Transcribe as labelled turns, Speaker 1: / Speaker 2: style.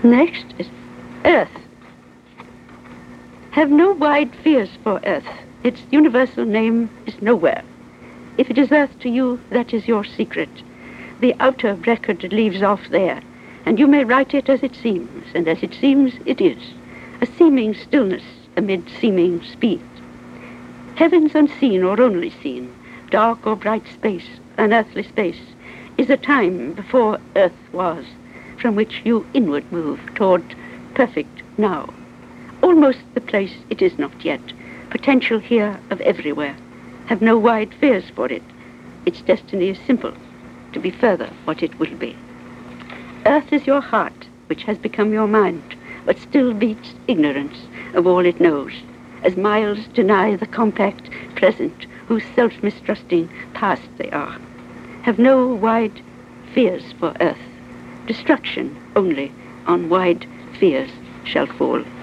Speaker 1: Next is earth. Have no wide fears for earth. Its universal name is nowhere. If it is earth to you, that is your secret. The outer record leaves off there, and you may write it as it seems, and as it seems it is, a seeming stillness amid seeming speed. Heavens unseen or only seen, dark or bright space, unearthly space, is a time before earth was, from which you inward move toward perfect now. Almost the place it is not yet, potential here of everywhere. Have no wide fears for it. Its destiny is simple, to be further what it will be. Earth is your heart, which has become your mind, but still beats ignorance of all it knows, as miles deny the compact present, whose self-mistrusting past they are. Have no wide fears for earth. Destruction only on wide fears shall fall.